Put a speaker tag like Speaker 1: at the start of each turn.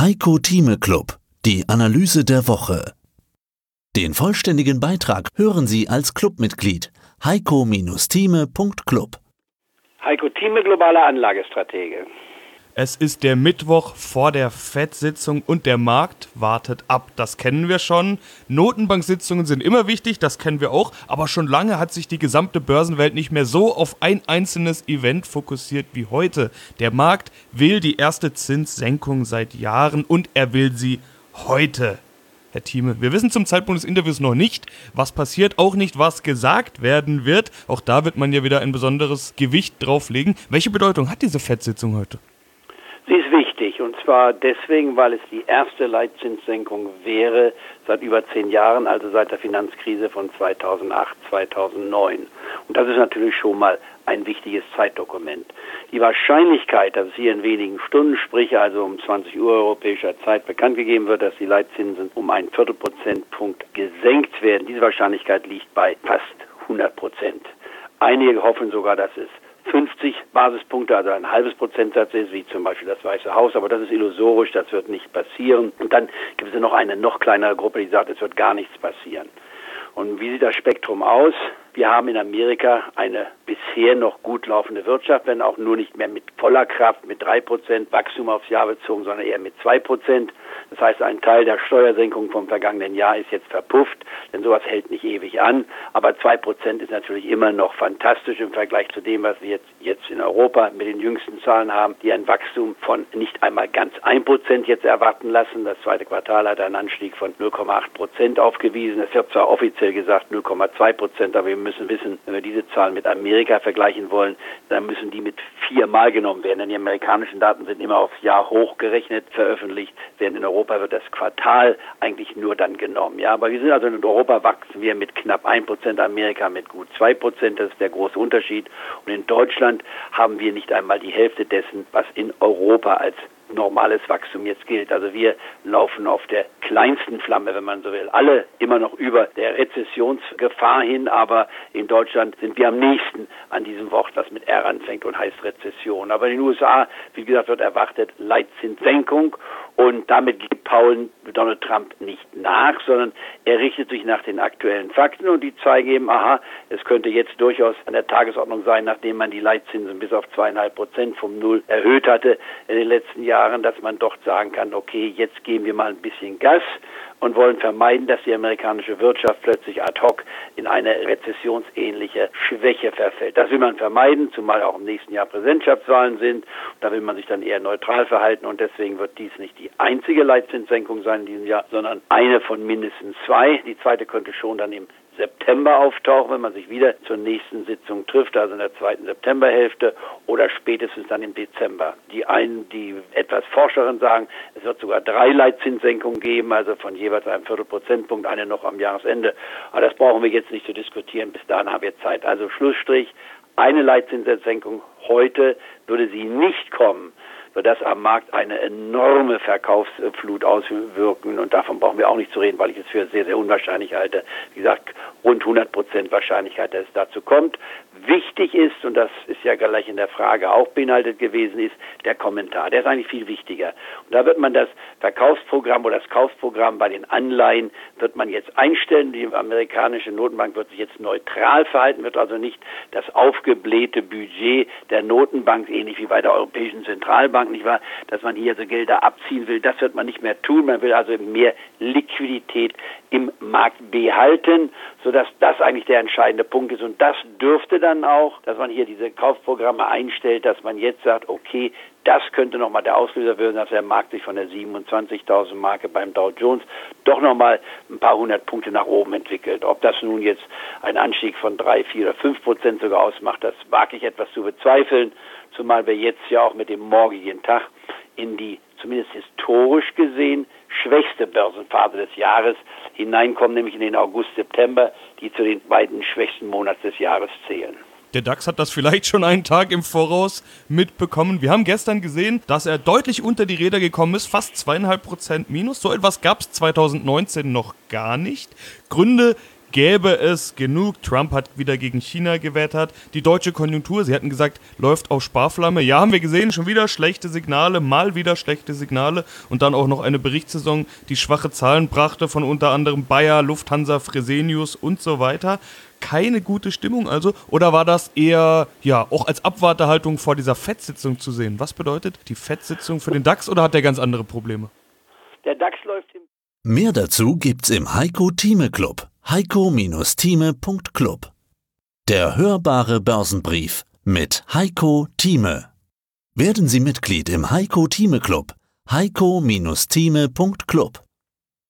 Speaker 1: Heiko Thieme Club, die Analyse der Woche. Den vollständigen Beitrag hören Sie als Clubmitglied heiko-thieme.club.
Speaker 2: Heiko Thieme, globaler Anlagestratege.
Speaker 3: Es ist der Mittwoch vor der FED-Sitzung und der Markt wartet ab. Das kennen wir schon. Notenbank-Sitzungen sind immer wichtig, das kennen wir auch. Aber schon lange hat sich die gesamte Börsenwelt nicht mehr so auf ein einzelnes Event fokussiert wie heute. Der Markt will die erste Zinssenkung seit Jahren und er will sie heute. Herr Thieme, wir wissen zum Zeitpunkt des Interviews noch nicht, was passiert, auch nicht, was gesagt werden wird. Auch da wird man ja wieder ein besonderes Gewicht drauflegen. Welche Bedeutung hat diese FED-Sitzung heute?
Speaker 2: Sie ist wichtig, und zwar deswegen, weil es die erste Leitzinssenkung wäre seit über 10 Jahren, also seit der Finanzkrise von 2008, 2009. Und das ist natürlich schon mal ein wichtiges Zeitdokument. Die Wahrscheinlichkeit, dass es hier in wenigen Stunden, sprich also um 20 Uhr europäischer Zeit, bekannt gegeben wird, dass die Leitzinsen um einen Viertelprozentpunkt gesenkt werden, diese Wahrscheinlichkeit liegt bei fast 100%. Einige hoffen sogar, dass es 50 Basispunkte, also ein halbes Prozentsatz ist, wie zum Beispiel das Weiße Haus, aber das ist illusorisch, das wird nicht passieren. Und dann gibt es noch eine noch kleinere Gruppe, die sagt, es wird gar nichts passieren. Und wie sieht das Spektrum aus? Wir haben in Amerika eine bisher noch gut laufende Wirtschaft, wenn auch nur nicht mehr mit voller Kraft, mit 3% Wachstum aufs Jahr bezogen, sondern eher mit 2%. Das heißt, ein Teil der Steuersenkung vom vergangenen Jahr ist jetzt verpufft, denn sowas hält nicht ewig an. Aber 2% ist natürlich immer noch fantastisch im Vergleich zu dem, was wir jetzt in Europa mit den jüngsten Zahlen haben, die ein Wachstum von nicht einmal ganz 1% jetzt erwarten lassen. Das zweite Quartal hat einen Anstieg von 0,8% aufgewiesen. Es wird zwar offiziell gesagt 0,2%, aber wir müssen wissen, wenn wir diese Zahlen mit Amerika vergleichen wollen, dann müssen die mit 4-mal genommen werden, denn die amerikanischen Daten sind immer aufs Jahr hochgerechnet veröffentlicht, während in Europa wird das Quartal eigentlich nur dann genommen. Ja, aber wir sind also in Europa wachsen wir mit knapp 1%, Amerika mit gut 2%, das ist der große Unterschied. Und in Deutschland haben wir nicht einmal die Hälfte dessen, was in Europa als normales Wachstum jetzt gilt. Also wir laufen auf der kleinsten Flamme, wenn man so will. Alle immer noch über der Rezessionsgefahr hin, aber in Deutschland sind wir am nächsten an diesem Wort, das mit R anfängt und heißt Rezession. Aber in den USA, wie gesagt, wird erwartet Leitzinssenkung und damit gibt Donald Trump nicht nach, sondern er richtet sich nach den aktuellen Fakten und die zeigen eben, es könnte jetzt durchaus an der Tagesordnung sein, nachdem man die Leitzinsen bis auf 2,5% vom Null erhöht hatte in den letzten Jahren, dass man doch sagen kann, okay, jetzt geben wir mal ein bisschen Gas und wollen vermeiden, dass die amerikanische Wirtschaft plötzlich ad hoc in eine rezessionsähnliche Schwäche verfällt. Das will man vermeiden, zumal auch im nächsten Jahr Präsidentschaftswahlen sind. Da will man sich dann eher neutral verhalten und deswegen wird dies nicht die einzige Leitzinssenkung sein in diesem Jahr, sondern eine von mindestens 2. Die zweite könnte schon dann im September auftauchen, wenn man sich wieder zur nächsten Sitzung trifft, also in der 2. Septemberhälfte oder spätestens dann im Dezember. Die einen, die etwas Forscheren sagen, es wird sogar 3 Leitzinssenkungen geben, also von jeweils einem Viertelprozentpunkt, eine noch am Jahresende. Aber das brauchen wir jetzt nicht zu diskutieren, bis dahin haben wir Zeit. Also Schlussstrich, eine Leitzinssenkung heute würde sie nicht kommen, wird das am Markt eine enorme Verkaufsflut auswirken und davon brauchen wir auch nicht zu reden, weil ich es für sehr, sehr unwahrscheinlich halte. Wie gesagt, rund 100% Wahrscheinlichkeit, dass es dazu kommt. Wichtig ist, und das ist ja gleich in der Frage auch beinhaltet gewesen, ist der Kommentar. Der ist eigentlich viel wichtiger. Und da wird man das Verkaufsprogramm oder das Kaufprogramm bei den Anleihen wird man jetzt einstellen. Die amerikanische Notenbank wird sich jetzt neutral verhalten, wird also nicht das aufgeblähte Budget der Notenbank, ähnlich wie bei der Europäischen Zentralbank, nicht wahr, dass man hier so Gelder abziehen will. Das wird man nicht mehr tun. Man will also mehr Liquidität im Markt behalten, sodass das eigentlich der entscheidende Punkt ist. Und das dürfte dann auch, dass man hier diese Kaufprogramme einstellt, dass man jetzt sagt, okay, das könnte nochmal der Auslöser werden, dass der Markt sich von der 27.000 Marke beim Dow Jones doch nochmal ein paar 100 Punkte nach oben entwickelt. Ob das nun jetzt ein Anstieg von 3, 4 oder 5% sogar ausmacht, das wage ich etwas zu bezweifeln, zumal wir jetzt ja auch mit dem morgigen Tag in die, zumindest historisch gesehen, schwächste Börsenphase des Jahres hineinkommen, nämlich in den August, September, die zu den beiden schwächsten Monaten des Jahres zählen.
Speaker 3: Der DAX hat das vielleicht schon einen Tag im Voraus mitbekommen. Wir haben gestern gesehen, dass er deutlich unter die Räder gekommen ist, fast 2,5% Minus. So etwas gab es 2019 noch gar nicht. Gründe gäbe es genug. Trump hat wieder gegen China gewettert. Die deutsche Konjunktur, sie hatten gesagt, läuft auf Sparflamme. Ja, haben wir gesehen, schon wieder schlechte Signale, mal wieder schlechte Signale. Und dann auch noch eine Berichtssaison, die schwache Zahlen brachte von unter anderem Bayer, Lufthansa, Fresenius und so weiter. Keine gute Stimmung also? Oder war das eher, ja, auch als Abwartehaltung vor dieser FED-Sitzung zu sehen? Was bedeutet die FED-Sitzung für den DAX oder hat der ganz andere Probleme?
Speaker 2: Der DAX läuft im
Speaker 1: Mehr dazu gibt's im Heiko Thieme Club. heiko-thieme.club. Der hörbare Börsenbrief mit Heiko Thieme. Werden Sie Mitglied im Heiko Thieme Club. heiko-thieme.club.